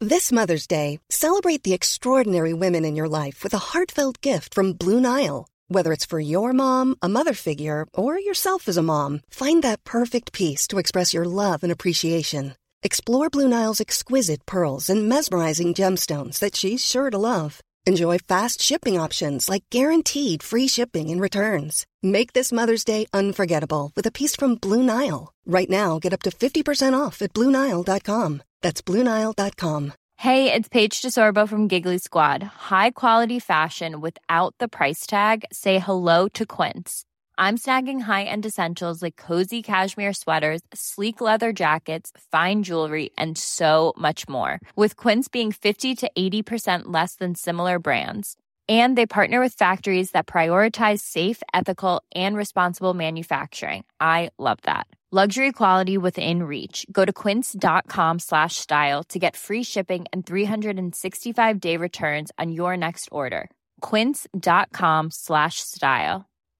This Mother's Day, celebrate the extraordinary women in your life with a heartfelt gift from Blue Nile. Whether it's for your mom, a mother figure, or yourself as a mom, find that perfect piece to express your love and appreciation. Explore Blue Nile's exquisite pearls and mesmerizing gemstones that she's sure to love. Enjoy fast shipping options like guaranteed free shipping and returns. Make this Mother's Day unforgettable with a piece from Blue Nile. Right now, get up to 50% off at BlueNile.com. That's BlueNile.com. Hey, it's Paige DeSorbo from Giggly Squad. High quality fashion without the price tag. Say hello to Quince. I'm snagging high-end essentials like cozy cashmere sweaters, sleek leather jackets, fine jewelry, and so much more. With Quince being 50 to 80% less than similar brands. And they partner with factories that prioritize safe, ethical, and responsible manufacturing. I love that. Luxury quality within reach. Go to quince.com/style to get free shipping and 365-day returns on your next order. Quince.com/style.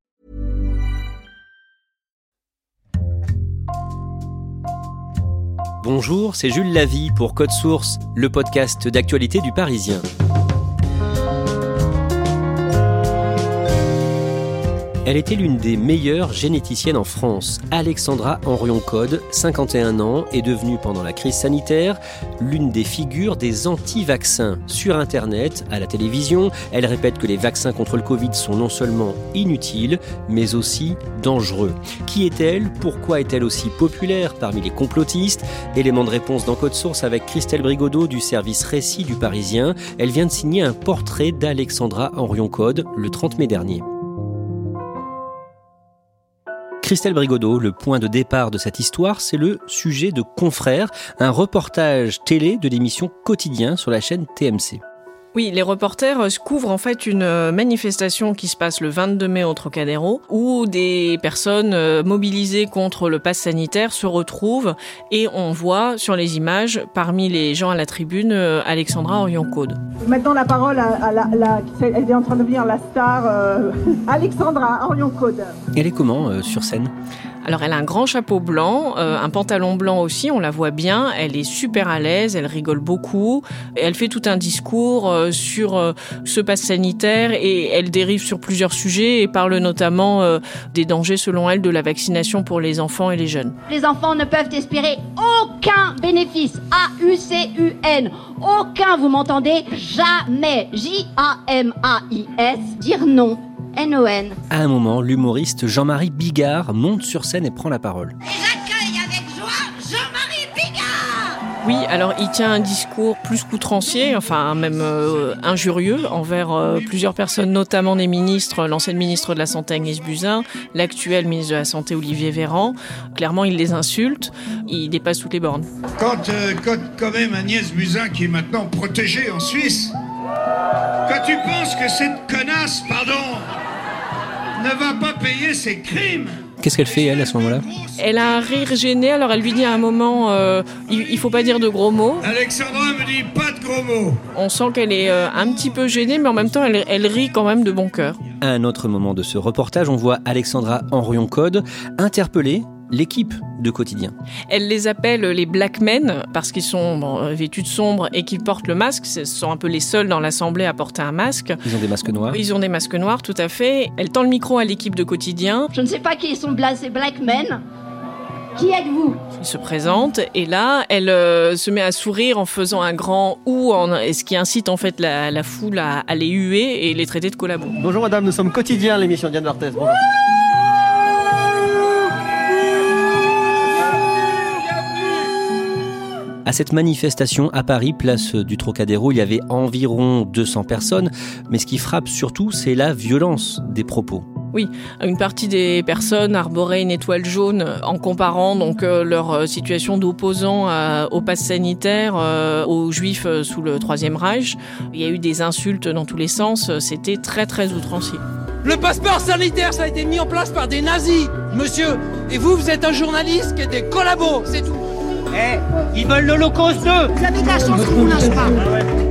Bonjour, c'est Jules Lavie pour Code Source, le podcast d'actualité du Parisien. Elle était l'une des meilleures généticiennes en France. Alexandra Henrion-Codes, 51 ans, est devenue pendant la crise sanitaire l'une des figures des anti-vaccins. Sur Internet, à la télévision, elle répète que les vaccins contre le Covid sont non seulement inutiles, mais aussi dangereux. Qui est-elle ? Pourquoi est-elle aussi populaire parmi les complotistes ? Élément de réponse dans Code Source avec Christelle Brigodeau du service Récit du Parisien. Elle vient de signer un portrait d'Alexandra Henrion-Codes le 30 mai dernier. Christelle Brigodeau, le point de départ de cette histoire, c'est le sujet de Confrères, un reportage télé de l'émission Quotidien sur la chaîne TMC. Oui, les reporters couvrent en fait une manifestation qui se passe le 22 mai au Trocadéro, où des personnes mobilisées contre le pass sanitaire se retrouvent et on voit sur les images, parmi les gens à la tribune, Alexandra Henrion-Codes. Maintenant la parole elle est en train de devenir la star, Alexandra Henrion-Codes. Elle est comment sur scène ? Alors elle a un grand chapeau blanc, un pantalon blanc aussi, on la voit bien, elle est super à l'aise, elle rigole beaucoup, elle fait tout un discours sur ce pass sanitaire et elle dérive sur plusieurs sujets et parle notamment des dangers selon elle de la vaccination pour les enfants et les jeunes. Les enfants ne peuvent espérer aucun bénéfice, AUCUN, aucun, vous m'entendez ? Jamais, JAMAIS, dire non. NON. À un moment, l'humoriste Jean-Marie Bigard monte sur scène et prend la parole. Et j'accueille avec joie Jean-Marie Bigard. Oui, alors il tient un discours plus qu'outrancier, enfin même injurieux envers plusieurs personnes, notamment des ministres, l'ancienne ministre de la Santé Agnès Buzyn, l'actuel ministre de la Santé Olivier Véran. Clairement, il les insulte, il dépasse toutes les bornes. Quand même Agnès Buzyn, qui est maintenant protégée en Suisse, quand tu penses que cette connasse, ne va pas payer ses crimes. Qu'est-ce qu'elle fait, elle, à ce moment-là ? Elle a un rire gêné, alors elle lui dit à un moment il faut pas dire de gros mots. Alexandra me dit pas de gros mots. On sent qu'elle est un petit peu gênée, mais en même temps, elle rit quand même de bon cœur. À un autre moment de ce reportage, on voit Alexandra Henrion-Codes interpeller l'équipe de Quotidien. Elle les appelle les black men parce qu'ils sont vêtus de sombre et qu'ils portent le masque. Ce sont un peu les seuls dans l'Assemblée à porter un masque. Ils ont des masques noirs. Ils ont des masques noirs, tout à fait. Elle tend le micro à l'équipe de Quotidien. Je ne sais pas qui sont ces black men. Qui êtes-vous ? Ils se présentent et là, elle se met à sourire en faisant un grand ou, ce qui incite en fait la foule à les huer et les traiter de collabos. Bonjour madame, nous sommes Quotidien, l'émission Diane Barthès. Bonjour. À cette manifestation à Paris, place du Trocadéro, il y avait environ 200 personnes. Mais ce qui frappe surtout, c'est la violence des propos. Oui, une partie des personnes arboraient une étoile jaune en comparant donc leur situation d'opposants au pass sanitaire aux Juifs sous le Troisième Reich. Il y a eu des insultes dans tous les sens, c'était très très outrancier. Le passeport sanitaire, ça a été mis en place par des nazis, monsieur. Et vous êtes un journaliste qui est des collabos, c'est tout. Ils veulent l'Holocauste 2. Vous avez de la chance qu'on vous lâche pas.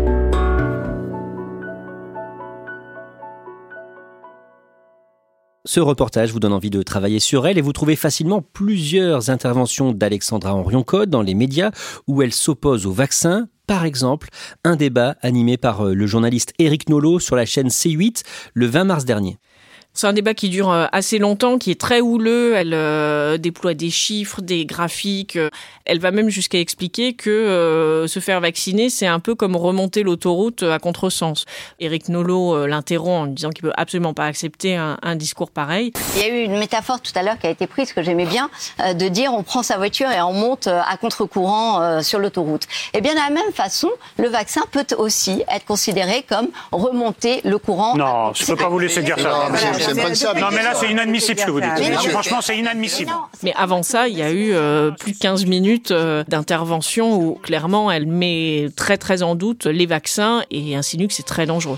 Ce reportage vous donne envie de travailler sur elle et vous trouvez facilement plusieurs interventions d'Alexandra Henrion-Codes dans les médias où elle s'oppose au vaccin. Par exemple, un débat animé par le journaliste Éric Nolot sur la chaîne C8 le 20 mars dernier. C'est un débat qui dure assez longtemps, qui est très houleux. Elle déploie des chiffres, des graphiques. Elle va même jusqu'à expliquer que se faire vacciner, c'est un peu comme remonter l'autoroute à contresens. Éric Nolot l'interrompt en lui disant qu'il peut absolument pas accepter un discours pareil. Il y a eu une métaphore tout à l'heure qui a été prise, que j'aimais bien, de dire on prend sa voiture et on monte à contre-courant sur l'autoroute. Et bien de la même façon, le vaccin peut aussi être considéré comme remonter le courant. Non, je ne peux pas vous laisser dire ça. Non, mais là, c'est inadmissible ce que vous dites. Franchement, c'est inadmissible. Mais avant ça, il y a eu plus de 15 minutes d'intervention où, clairement, elle met très, très en doute les vaccins et insinue que c'est très dangereux.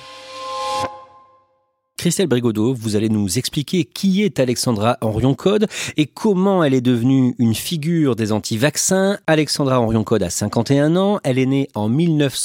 Christelle Brigodeau, vous allez nous expliquer qui est Alexandra Henrion-Codes et comment elle est devenue une figure des anti-vaccins. Alexandra Henrion-Codes a 51 ans, elle est née en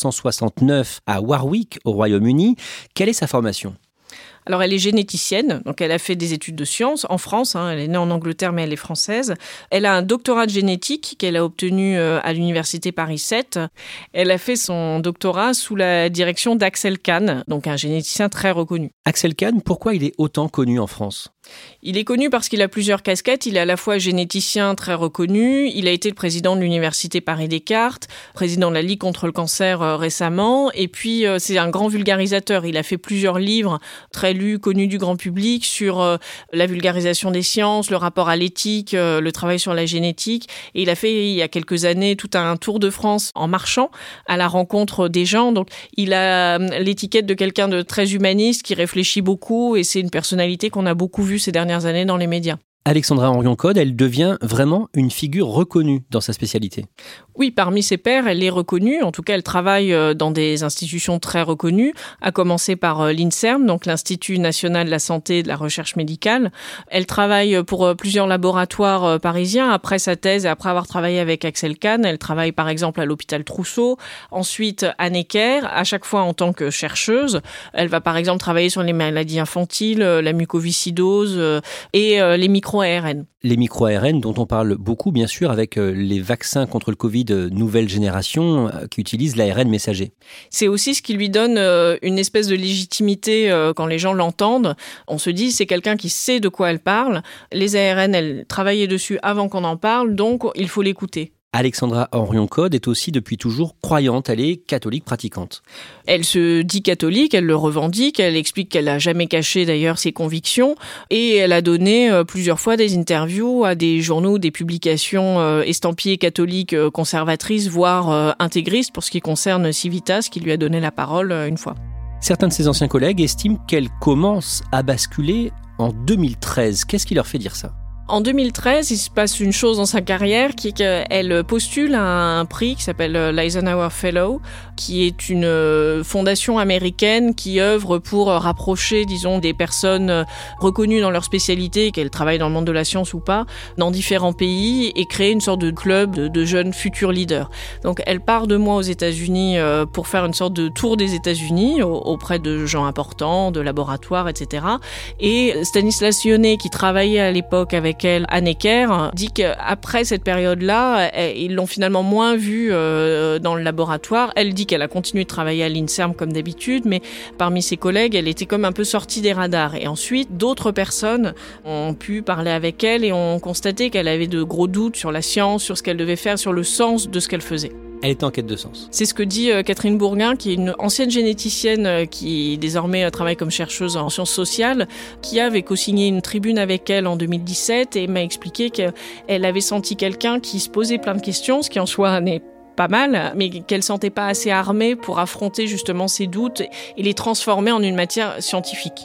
1969 à Warwick, au Royaume-Uni. Quelle est sa formation ? Alors, elle est généticienne, donc elle a fait des études de sciences en France. Elle est née en Angleterre, mais elle est française. Elle a un doctorat de génétique qu'elle a obtenu à l'université Paris 7. Elle a fait son doctorat sous la direction d'Axel Kahn, donc un généticien très reconnu. Axel Kahn, pourquoi il est autant connu en France ? Il est connu parce qu'il a plusieurs casquettes. Il est à la fois généticien très reconnu, il a été le président de l'université Paris-Descartes, président de la Ligue contre le cancer récemment, et puis c'est un grand vulgarisateur. Il a fait plusieurs livres très lus, connus du grand public sur la vulgarisation des sciences, le rapport à l'éthique, le travail sur la génétique. Et il a fait, il y a quelques années, tout un tour de France en marchant à la rencontre des gens. Donc il a l'étiquette de quelqu'un de très humaniste qui réfléchit beaucoup, et c'est une personnalité qu'on a beaucoup vue ces dernières années dans les médias. Alexandra Henrion-Codes, elle devient vraiment une figure reconnue dans sa spécialité. Oui, parmi ses pairs, elle est reconnue. En tout cas, elle travaille dans des institutions très reconnues, à commencer par l'INSERM, donc l'Institut national de la santé et de la recherche médicale. Elle travaille pour plusieurs laboratoires parisiens. Après sa thèse et après avoir travaillé avec Axel Kahn, elle travaille par exemple à l'hôpital Trousseau, ensuite à Necker, à chaque fois en tant que chercheuse. Elle va par exemple travailler sur les maladies infantiles, la mucoviscidose et les micro-ARN. Les micro-ARN dont on parle beaucoup, bien sûr, avec les vaccins contre le Covid nouvelle génération qui utilisent l'ARN messager. C'est aussi ce qui lui donne une espèce de légitimité quand les gens l'entendent. On se dit, c'est quelqu'un qui sait de quoi elle parle. Les ARN, elle travaillait dessus avant qu'on en parle, donc il faut l'écouter. Alexandra Henrion-Codes est aussi depuis toujours croyante, elle est catholique pratiquante. Elle se dit catholique, elle le revendique, elle explique qu'elle n'a jamais caché d'ailleurs ses convictions et elle a donné plusieurs fois des interviews à des journaux, des publications estampillées catholiques conservatrices, voire intégristes pour ce qui concerne Civitas qui lui a donné la parole une fois. Certains de ses anciens collègues estiment qu'elle commence à basculer en 2013. Qu'est-ce qui leur fait dire ça ? En 2013, il se passe une chose dans sa carrière qui est qu'elle postule à un prix qui s'appelle l'Eisenhower Fellow, qui est une fondation américaine qui œuvre pour rapprocher, disons, des personnes reconnues dans leur spécialité, qu'elles travaillent dans le monde de la science ou pas, dans différents pays et créer une sorte de club de jeunes futurs leaders. Donc elle part 2 mois aux États-Unis pour faire une sorte de tour des États-Unis auprès de gens importants, de laboratoires, etc. Et Stanislas Lyonnet, qui travaillait à l'époque avec elle à Necker, dit qu'après cette période-là, ils l'ont finalement moins vue dans le laboratoire. Elle dit qu'elle a continué de travailler à l'INSERM comme d'habitude, mais parmi ses collègues, elle était comme un peu sortie des radars. Et ensuite, d'autres personnes ont pu parler avec elle et ont constaté qu'elle avait de gros doutes sur la science, sur ce qu'elle devait faire, sur le sens de ce qu'elle faisait. Elle est en quête de sens. C'est ce que dit Catherine Bourguin, qui est une ancienne généticienne qui désormais travaille comme chercheuse en sciences sociales, qui avait co-signé une tribune avec elle en 2017 et m'a expliqué qu'elle avait senti quelqu'un qui se posait plein de questions, ce qui en soi n'est pas mal, mais qu'elle sentait pas assez armée pour affronter justement ses doutes et les transformer en une matière scientifique.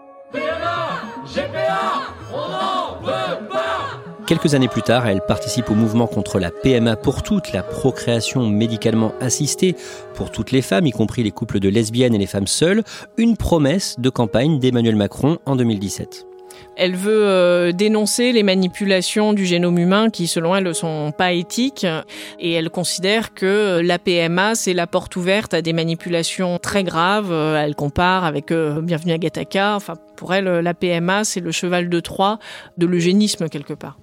GPA, on n'en veut pas. Quelques années plus tard, elle participe au mouvement contre la PMA pour toutes, la procréation médicalement assistée pour toutes les femmes, y compris les couples de lesbiennes et les femmes seules, une promesse de campagne d'Emmanuel Macron en 2017. Elle veut dénoncer les manipulations du génome humain qui, selon elle, ne sont pas éthiques. Et elle considère que la PMA, c'est la porte ouverte à des manipulations très graves. Elle compare avec Bienvenue à Gattaca. Enfin, pour elle, la PMA, c'est le cheval de Troie de l'eugénisme, quelque part.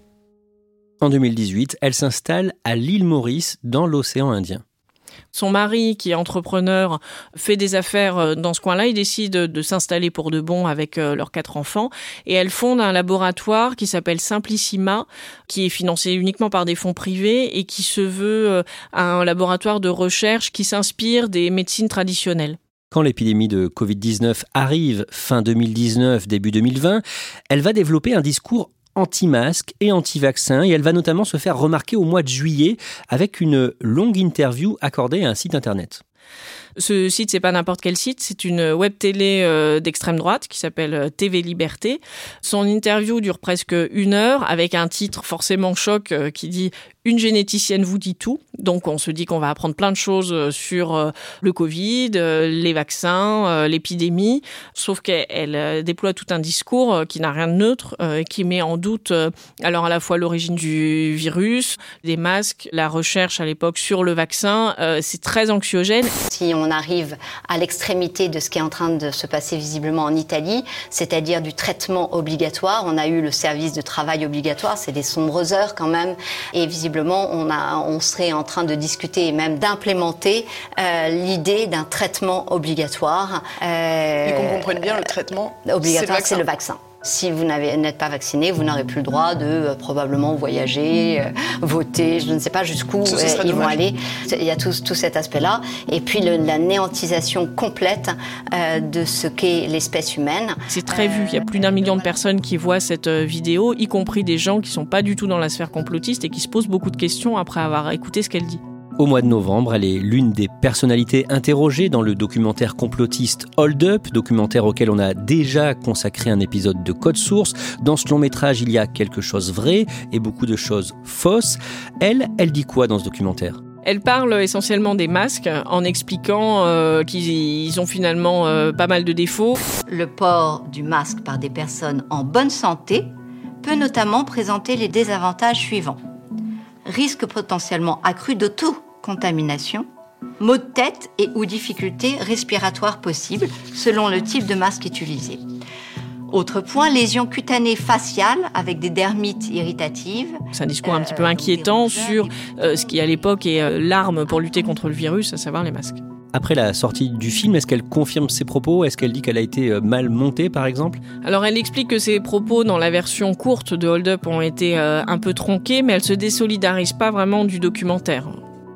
En 2018, elle s'installe à l'île Maurice, dans l'océan Indien. Son mari, qui est entrepreneur, fait des affaires dans ce coin-là. Il décide de s'installer pour de bon avec leurs 4 enfants. Et elle fonde un laboratoire qui s'appelle Simplissima, qui est financé uniquement par des fonds privés et qui se veut un laboratoire de recherche qui s'inspire des médecines traditionnelles. Quand l'épidémie de Covid-19 arrive fin 2019, début 2020, elle va développer un discours anti-masque et anti-vaccin, et elle va notamment se faire remarquer au mois de juillet avec une longue interview accordée à un site internet. Ce site, c'est pas n'importe quel site, c'est une web télé d'extrême droite qui s'appelle TV Liberté. Son interview dure presque 1 heure avec un titre forcément choc qui dit « Une généticienne vous dit tout ». Donc on se dit qu'on va apprendre plein de choses sur le Covid, les vaccins, l'épidémie, sauf qu'elle déploie tout un discours qui n'a rien de neutre, qui met en doute alors à la fois l'origine du virus, des masques, la recherche à l'époque sur le vaccin, c'est très anxiogène. Si on arrive à l'extrémité de ce qui est en train de se passer visiblement en Italie, c'est-à-dire du traitement obligatoire, on a eu le service de travail obligatoire, c'est des sombres heures quand même, et visiblement on serait en train de discuter et même d'implémenter l'idée d'un traitement obligatoire. Et qu'on comprenne bien, le traitement obligatoire, c'est le vaccin. Si vous n'êtes pas vacciné, vous n'aurez plus le droit de probablement voyager, voter, je ne sais pas jusqu'où ils vont aller. Il y a tout cet aspect-là. Et puis la néantisation complète de ce qu'est l'espèce humaine. C'est très vu. Il y a plus d'1 million de personnes qui voient cette vidéo, y compris des gens qui ne sont pas du tout dans la sphère complotiste et qui se posent beaucoup de questions après avoir écouté ce qu'elle dit. Au mois de novembre, elle est l'une des personnalités interrogées dans le documentaire complotiste Hold Up, documentaire auquel on a déjà consacré un épisode de Code Source. Dans ce long métrage, il y a quelque chose vrai et beaucoup de choses fausses. Elle dit quoi dans ce documentaire ? Elle parle essentiellement des masques en expliquant qu'ils ont finalement pas mal de défauts. Le port du masque par des personnes en bonne santé peut notamment présenter les désavantages suivants. Risque potentiellement accru d'auto-contamination, maux de tête et ou difficultés respiratoires possibles selon le type de masque utilisé. Autre point, lésions cutanées faciales avec des dermites irritatives. C'est un discours un petit peu inquiétant sur ce qui à l'époque est l'arme pour lutter contre le virus, à savoir les masques. Après la sortie du film, est-ce qu'elle confirme ses propos ? Est-ce qu'elle dit qu'elle a été mal montée, par exemple ? Alors, elle explique que ses propos dans la version courte de Hold Up ont été un peu tronqués, mais elle se désolidarise pas vraiment du documentaire.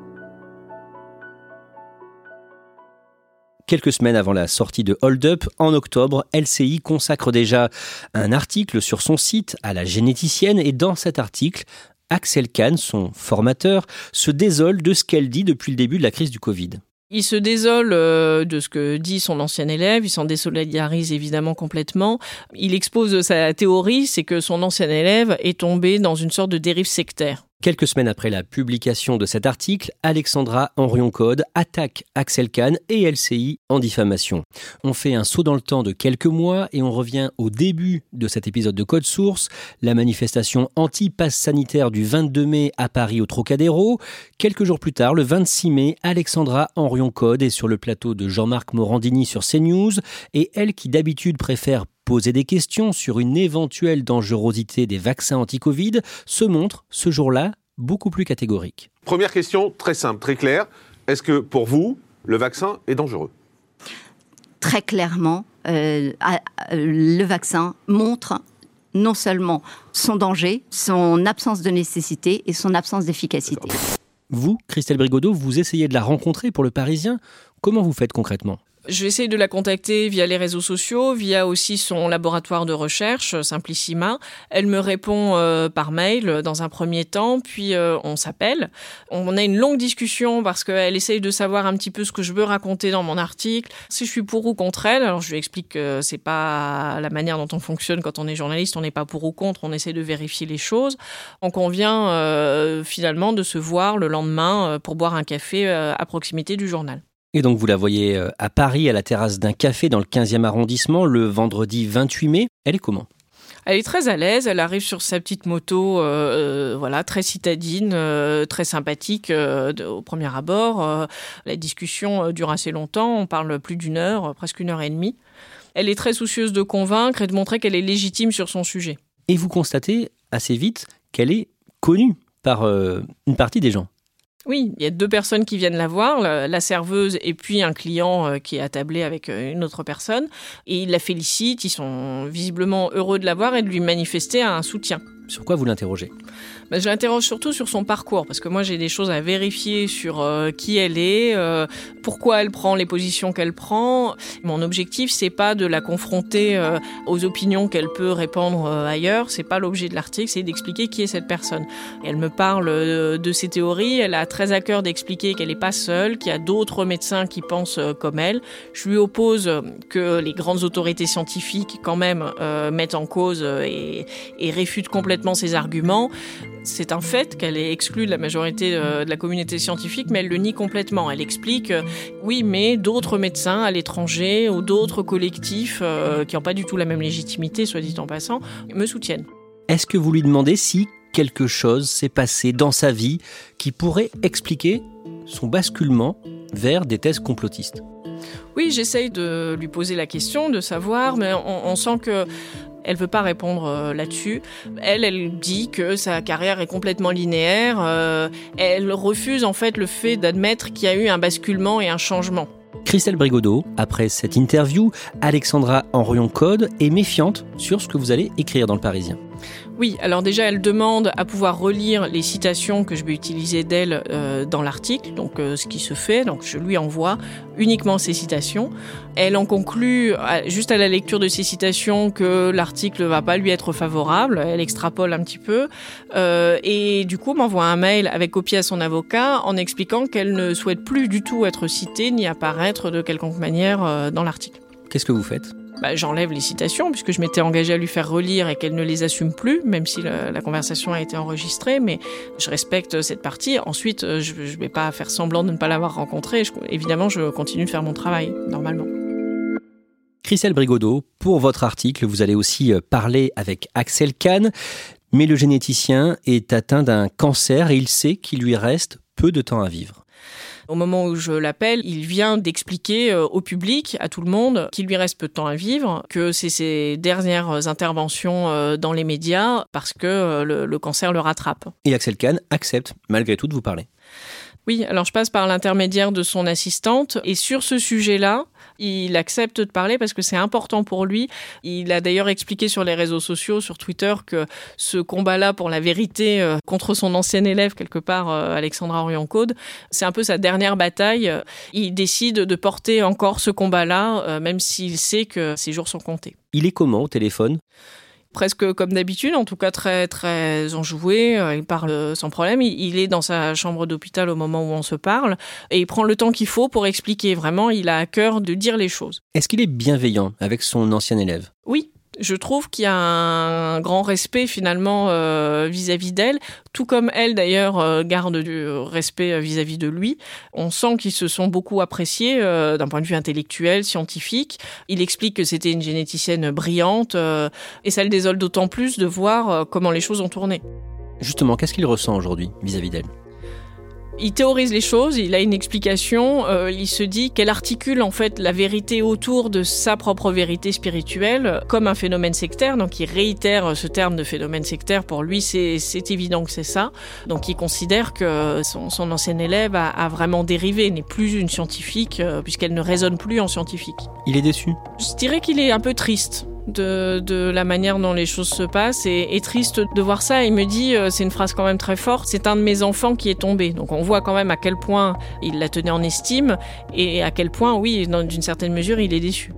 Quelques semaines avant la sortie de Hold Up, en octobre, LCI consacre déjà un article sur son site à la généticienne, et dans cet article, Axel Kahn, son formateur, se désole de ce qu'elle dit depuis le début de la crise du Covid. Il se désole de ce que dit son ancien élève, il s'en désolidarise évidemment complètement. Il expose sa théorie, c'est que son ancien élève est tombé dans une sorte de dérive sectaire. Quelques semaines après la publication de cet article, Alexandra Henrion-Codes attaque Axel Kahn et LCI en diffamation. On fait un saut dans le temps de quelques mois et on revient au début de cet épisode de Code Source, la manifestation anti-pass sanitaire du 22 mai à Paris au Trocadéro. Quelques jours plus tard, le 26 mai, Alexandra Henrion-Codes est sur le plateau de Jean-Marc Morandini sur CNews, et elle qui d'habitude préfère poser des questions sur une éventuelle dangerosité des vaccins anti-Covid se montre, ce jour-là, beaucoup plus catégorique. Première question, très simple, très claire. Est-ce que, pour vous, le vaccin est dangereux ? Très clairement, le vaccin montre non seulement son danger, son absence de nécessité et son absence d'efficacité. Vous, Christelle Brigodeau, vous essayez de la rencontrer pour Le Parisien. Comment vous faites concrètement ? Je vais essayer de la contacter via les réseaux sociaux, via aussi son laboratoire de recherche, Simplissima. Elle me répond par mail dans un premier temps, puis on s'appelle. On a une longue discussion parce qu'elle essaye de savoir un petit peu ce que je veux raconter dans mon article. Si je suis pour ou contre elle, alors je lui explique que c'est pas la manière dont on fonctionne quand on est journaliste, on n'est pas pour ou contre, on essaie de vérifier les choses. On convient finalement de se voir le lendemain pour boire un café à proximité du journal. Et donc vous la voyez à Paris, à la terrasse d'un café dans le 15e arrondissement, le vendredi 28 mai. Elle est comment ? Elle est très à l'aise, elle arrive sur sa petite moto, voilà, très citadine, très sympathique au premier abord. La discussion dure assez longtemps, on parle plus d'1 heure, presque 1h30. Elle est très soucieuse de convaincre et de montrer qu'elle est légitime sur son sujet. Et vous constatez assez vite qu'elle est connue par une partie des gens. Oui, il y a 2 personnes qui viennent la voir, la serveuse et puis un client qui est attablé avec une autre personne. Et ils la félicitent, ils sont visiblement heureux de la voir et de lui manifester un soutien. Sur quoi vous l'interrogez ? Je l'interroge surtout sur son parcours, parce que moi j'ai des choses à vérifier sur qui elle est, pourquoi elle prend les positions qu'elle prend. Mon objectif, c'est pas de la confronter aux opinions qu'elle peut répandre ailleurs, c'est pas l'objet de l'article, c'est d'expliquer qui est cette personne. Et elle me parle de ses théories, elle a très à cœur d'expliquer qu'elle n'est pas seule, qu'il y a d'autres médecins qui pensent comme elle. Je lui oppose que les grandes autorités scientifiques quand même mettent en cause et réfutent complètement ses arguments. C'est un fait qu'elle est exclue de la majorité de la communauté scientifique, mais elle le nie complètement. Elle explique, oui, mais d'autres médecins à l'étranger ou d'autres collectifs qui n'ont pas du tout la même légitimité, soit dit en passant, me soutiennent. Est-ce que vous lui demandez si quelque chose s'est passé dans sa vie qui pourrait expliquer son basculement vers des thèses complotistes ? Oui, j'essaye de lui poser la question, de savoir, mais on sent que elle veut pas répondre là-dessus. Elle dit que sa carrière est complètement linéaire. Elle refuse en fait le fait d'admettre qu'il y a eu un basculement et un changement. Christelle Brigodeau, après cette interview, Alexandra Henrion-Codes est méfiante sur ce que vous allez écrire dans Le Parisien. Oui, alors déjà, elle demande à pouvoir relire les citations que je vais utiliser d'elle dans l'article, donc ce qui se fait, donc je lui envoie uniquement ces citations. Elle en conclut, juste à la lecture de ces citations, que l'article ne va pas lui être favorable, elle extrapole un petit peu, et du coup m'envoie un mail avec copie à son avocat en expliquant qu'elle ne souhaite plus du tout être citée ni apparaître de quelconque manière dans l'article. Qu'est-ce que vous faites ? J'enlève les citations puisque je m'étais engagée à lui faire relire et qu'elle ne les assume plus, même si la conversation a été enregistrée, mais je respecte cette partie. Ensuite, je ne vais pas faire semblant de ne pas l'avoir rencontrée. Évidemment, je continue de faire mon travail, normalement. Christelle Brigodeau, pour votre article, vous allez aussi parler avec Axel Kahn, mais le généticien est atteint d'un cancer et il sait qu'il lui reste peu de temps à vivre. Au moment où je l'appelle, il vient d'expliquer au public, à tout le monde, qu'il lui reste peu de temps à vivre, que c'est ses dernières interventions dans les médias parce que le cancer le rattrape. Et Axel Kahn accepte malgré tout de vous parler. Oui, alors je passe par l'intermédiaire de son assistante et sur ce sujet-là, il accepte de parler parce que c'est important pour lui. Il a d'ailleurs expliqué sur les réseaux sociaux, sur Twitter, que ce combat-là pour la vérité contre son ancien élève, quelque part, Alexandra Henrion-Codes, c'est un peu sa dernière bataille. Il décide de porter encore ce combat-là, même s'il sait que ses jours sont comptés. Il est comment au téléphone ? Presque comme d'habitude, en tout cas très très enjoué, il parle sans problème, il est dans sa chambre d'hôpital au moment où on se parle et il prend le temps qu'il faut pour expliquer, vraiment il a à cœur de dire les choses. Est-ce qu'il est bienveillant avec son ancien élève ? Oui. Je trouve qu'il y a un grand respect finalement vis-à-vis d'elle, tout comme elle d'ailleurs garde du respect vis-à-vis de lui. On sent qu'ils se sont beaucoup appréciés d'un point de vue intellectuel, scientifique. Il explique que c'était une généticienne brillante et ça le désole d'autant plus de voir comment les choses ont tourné. Justement, qu'est-ce qu'il ressent aujourd'hui vis-à-vis d'elle ? Il théorise les choses, il a une explication, il se dit qu'elle articule en fait la vérité autour de sa propre vérité spirituelle comme un phénomène sectaire, donc il réitère ce terme de phénomène sectaire, pour lui c'est évident que c'est ça, donc il considère que son ancienne élève a vraiment dérivé, n'est plus une scientifique puisqu'elle ne raisonne plus en scientifique. Il est déçu ? Je dirais qu'il est un peu triste de la manière dont les choses se passent et triste de voir ça. Il me dit, c'est une phrase quand même très forte, c'est un de mes enfants qui est tombé. Donc on voit quand même à quel point il la tenait en estime et à quel point, oui, d'une certaine mesure, il est déçu.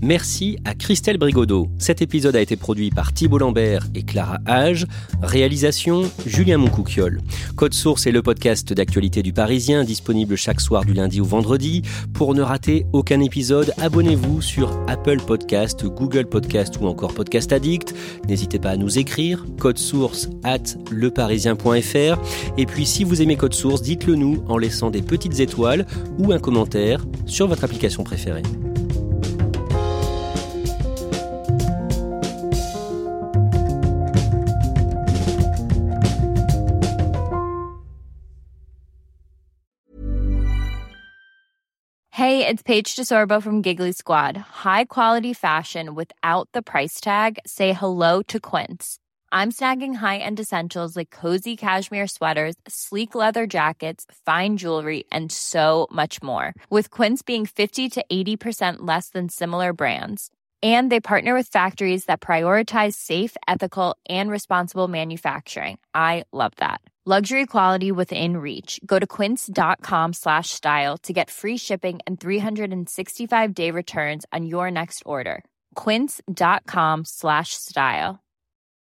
Merci à Christelle Brigodeau. Cet épisode a été produit par Thibault Lambert et Clara Hage. Réalisation, Julien Moncouquiol. Code Source est le podcast d'actualité du Parisien, disponible chaque soir du lundi au vendredi. Pour ne rater aucun épisode, abonnez-vous sur Apple Podcast, Google Podcast ou encore Podcast Addict. N'hésitez pas à nous écrire, codesource@leparisien.fr. Et puis si vous aimez Code Source, dites-le nous en laissant des petites étoiles ou un commentaire sur votre application préférée. Hey, it's Paige DeSorbo from Giggly Squad. High quality fashion without the price tag. Say hello to Quince. I'm snagging high-end essentials like cozy cashmere sweaters, sleek leather jackets, fine jewelry, and so much more. With Quince being 50 to 80% less than similar brands. And they partner with factories that prioritize safe, ethical, and responsible manufacturing. I love that. Luxury quality within reach. Go to quince.com/style to get free shipping and 365-day returns on your next order. Quince.com/style.